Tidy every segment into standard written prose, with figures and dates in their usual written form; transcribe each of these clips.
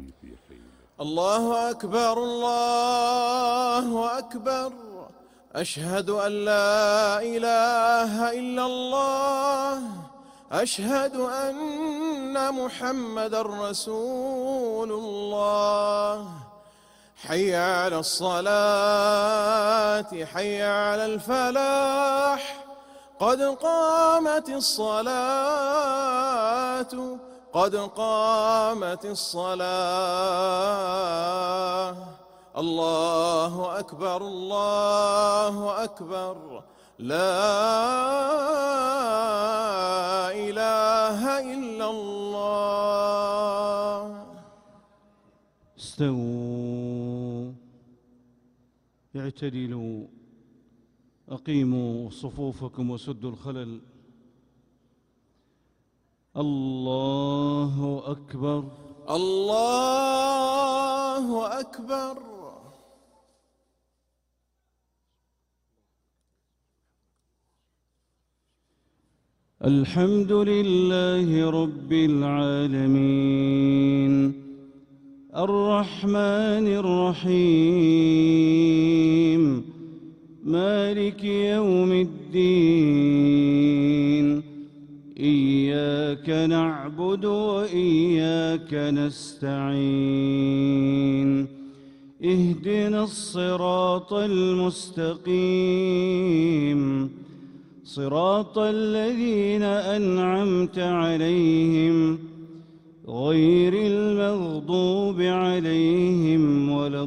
الله أكبر الله أكبر، أشهد أن لا إله إلا الله، أشهد أن محمدًا رسول الله. حي على الصلاة حي على الفلاح، قد قامت الصلاة قد قامت الصلاة. الله أكبر الله أكبر، لا إله إلا الله. استووا، اعتدلوا، أقيموا صفوفكم وسدوا الخلل. الله أكبر الله أكبر. الحمد لله رب العالمين، الرحمن الرحيم، مالك يوم الدين. إياك نعبد وإياك نستعين، اهدنا الصراط المستقيم، صراط الذين أنعمت عليهم غير المغضوب عليهم ولا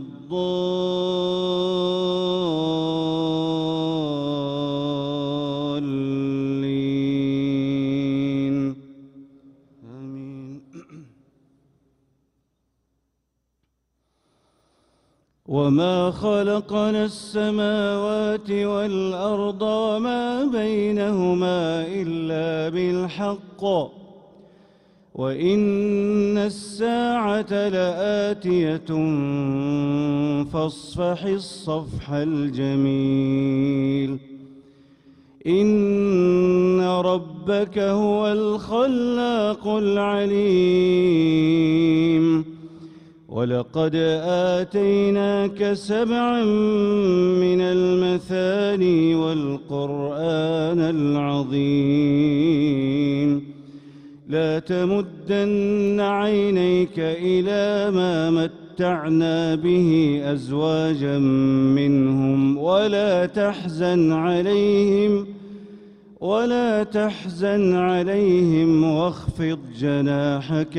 الضالين. آمين. وما خلقنا السماوات والأرض وما بينهما إلا بالحق، وإن الساعة لآتية فاصفح الصفح الجميل. إن ربك هو الخلاق العليم، ولقد آتيناك 7 من المثاني والقرآن العظيم. لا تمدن عينيك إلى ما متعنا به أزواجا منهم ولا تحزن عليهم واخفض جناحك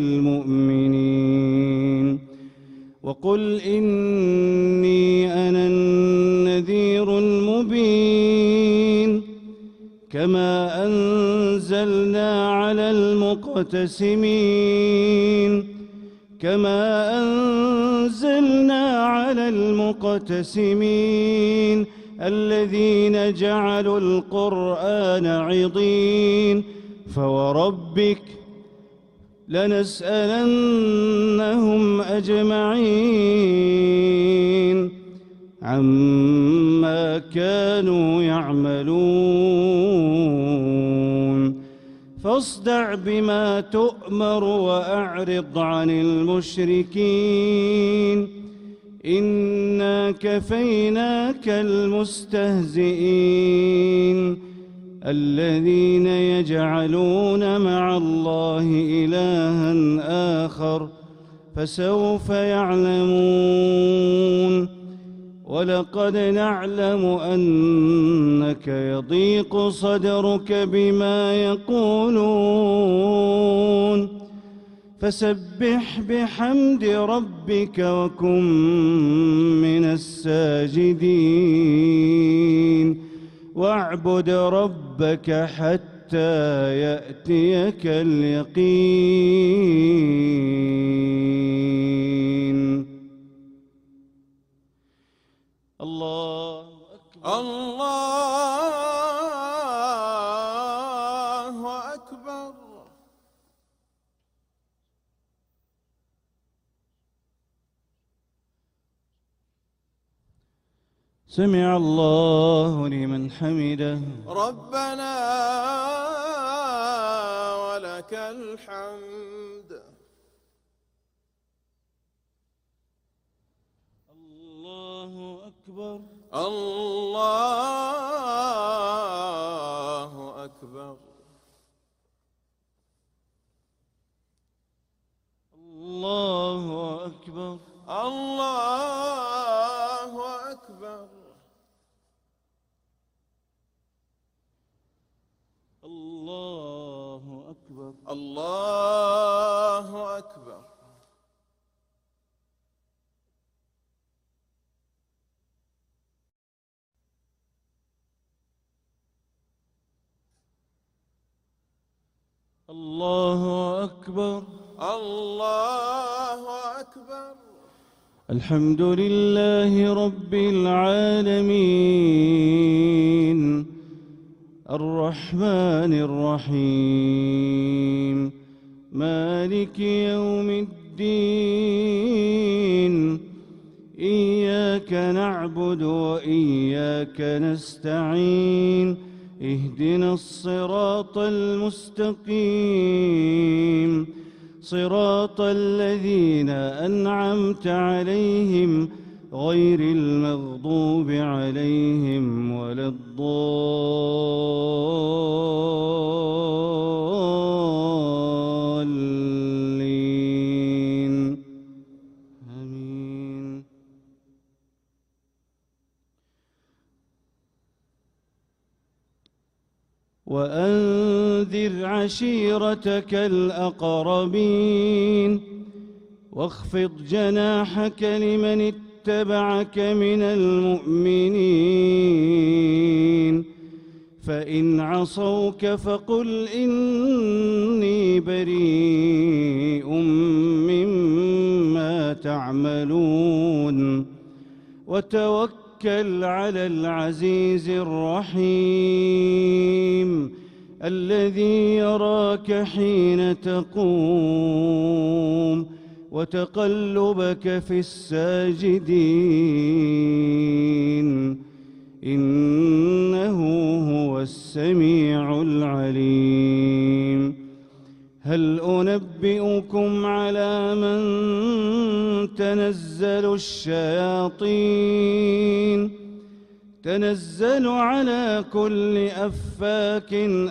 للمؤمنين. وقل إني أنا النذير المبين. كما أنزلنا على المقتسمين الذين جعلوا القرآن عضين. فوربك لنسألنهم أجمعين عما كانوا يعملون. فاصدع بما تؤمر وأعرض عن المشركين، إنا كفيناك المستهزئين الذين يجعلون مع الله إلها آخر فسوف يعلمون. ولقد نعلم أنك يضيق صدرك بما يقولون، فسبح بحمد ربك وكن من الساجدين، واعبد ربك حتى يأتيك اليقين. الله أكبر الله أكبر. سمع الله لمن حمده. ربنا ولك الحمد. الله أكبر. الله أكبر. الله أكبر. الله أكبر. الله أكبر. الله أكبر. الله أكبر. الحمد لله رب العالمين الرحمن الرحيم مالك يوم الدين إياك نعبد وإياك نستعين اهدنا الصراط المستقيم صراط الذين أنعمت عليهم غير المغضوب عليهم ولا الضالين آمين. وأنذر عشيرتك الأقربين واخفض جناحك لمن اتبعك من المؤمنين فإن عصوك فقل إني بريء مما تعملون وتوكل على العزيز الرحيم الذي يراك حين تقوم وتقلبك في الساجدين إنه هو السميع العليم. هل أنبئكم على من تنزل الشياطين تنزل على كل أفاك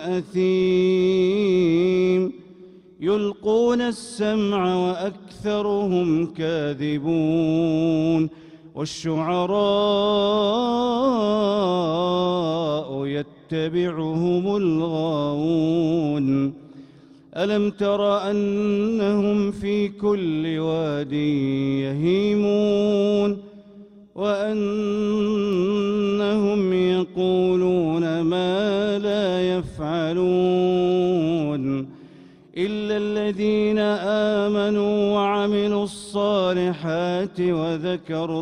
أثيم يلقون السمع وأكثرهم كاذبون والشعراء يتبعهم الغاوون ألم تر أنهم في كل واد يهيمون وأنهم يقولون ما لا يفعلون إلا الذين آمنوا وعملوا الصالحات وذكروا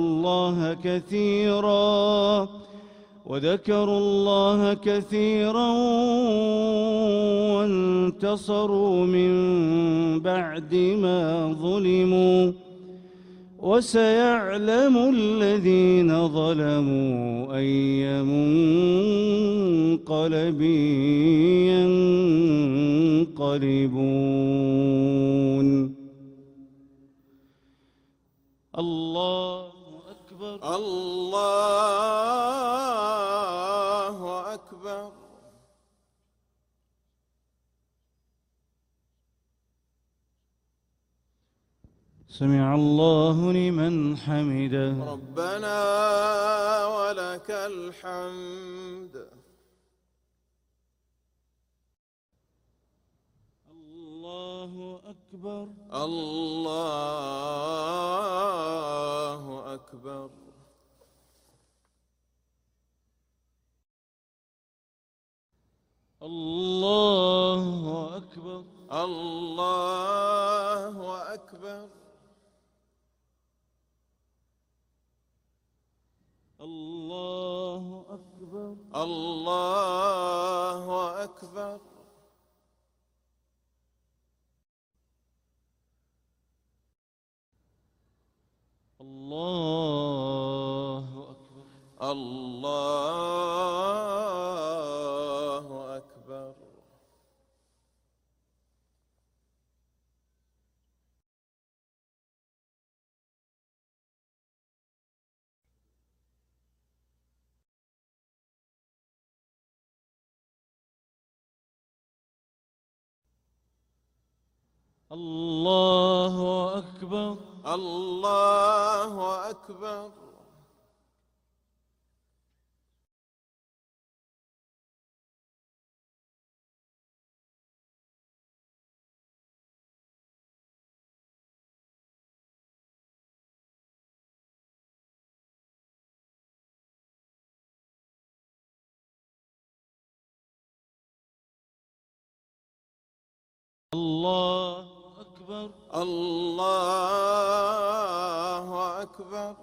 الله كثيرا وانتصروا من بعد ما ظلموا وسيعلم الذين ظلموا أي منقلب ينقلبون. الله أكبر. الله أكبر. سمع الله لمن حمده. ربنا ولك الحمد. الله أكبر. الله أكبر. الله أكبر. الله أكبر. الله أكبر. الله أكبر. الله أكبر. الله أكبر. الله أكبر. الله أكبر. الله أكبر. الله أكبر.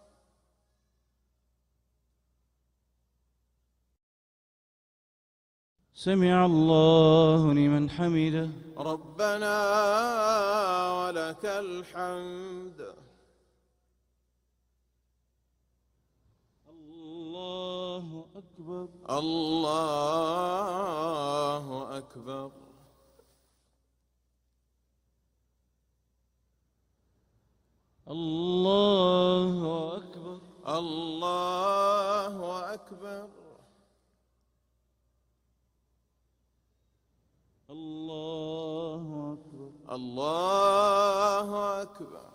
سمع الله لمن حمده. ربنا ولك الحمد. الله أكبر. الله أكبر. الله أكبر. الله أكبر. الله أكبر. الله أكبر.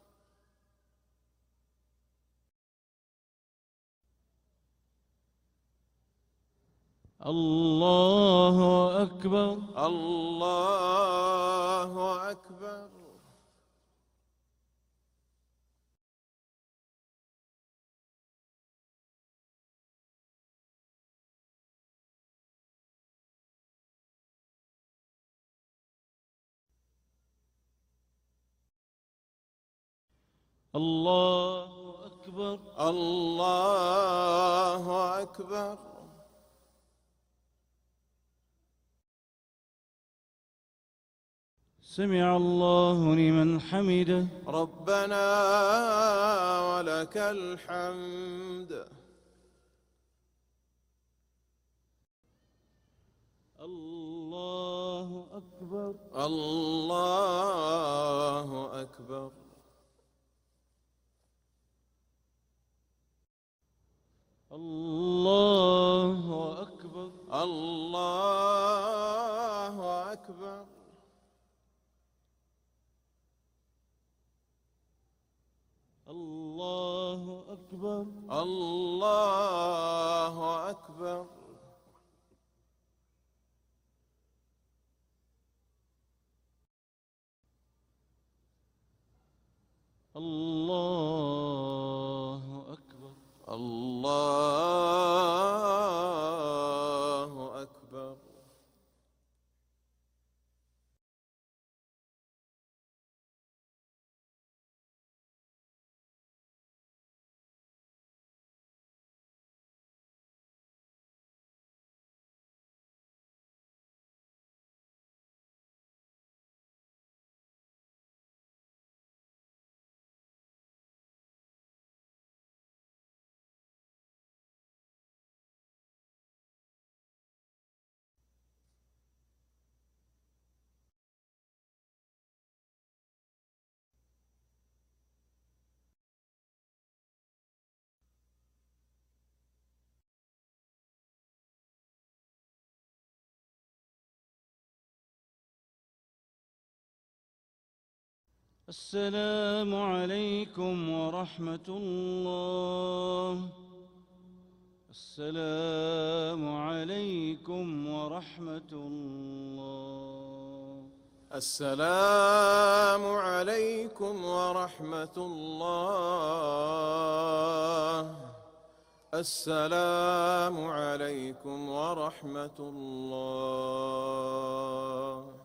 الله أكبر. الله أكبر. الله أكبر. الله أكبر. سمع الله لمن حمده. ربنا ولك الحمد. الله أكبر. الله أكبر. الله أكبر. الله أكبر. الله أكبر. الله أكبر. الله أكبر. الله أكبر. السلام عليكم ورحمة الله. السلام عليكم ورحمة الله. السلام عليكم ورحمة الله. السلام عليكم ورحمة الله.